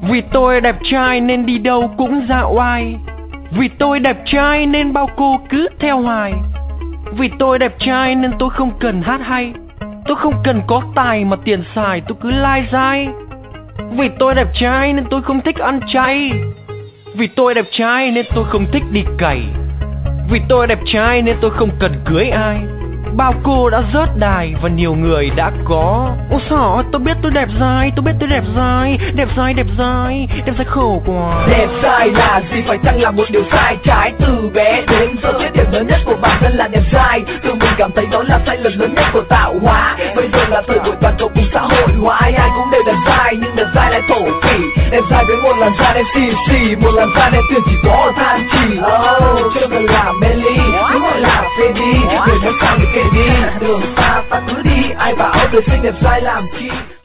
Vì tôi đẹp trai nên đi đâu cũng dạo oai. Vì tôi đẹp trai nên bao cô cứ theo hoài. Vì tôi đẹp trai nên tôi không cần hát hay. Tôi không cần có tài mà tiền xài tôi cứ lai dai. Vì tôi đẹp trai nên tôi không thích ăn chay. Vì tôi đẹp trai nên tôi không thích đi cày. Vì tôi đẹp trai nên tôi không cần cưới ai. Bao cô đã rớt đài và nhiều người đã có. Ôi sao tôi biết tôi đẹp dai, tôi biết tôi đẹp dai. Đẹp dai, đẹp dai, đẹp dai khổ quá. Đẹp dai là gì, phải chăng là một điều sai trái. Từ bé đến giờ cái điểm lớn nhất của bản thân là đẹp dai. Tự mình cảm thấy đó là sai lầm lớn nhất của tạo hóa. Bây giờ là thời buổi toàn cầu cùng xã hội hóa, ai ai cũng đều đẹp dai nhưng đẹp dai lại thổ phỉ. Đẹp dai với một làn da đen xì xì, một làn da đen tuyền chỉ có ở than chỉ. Chưa cần làm Melly, đúng gọi là phê đi. Người muốn sao thì kệ đi, đường ta cứ đi. Ai bảo đời xinh đẹp dai làm chi.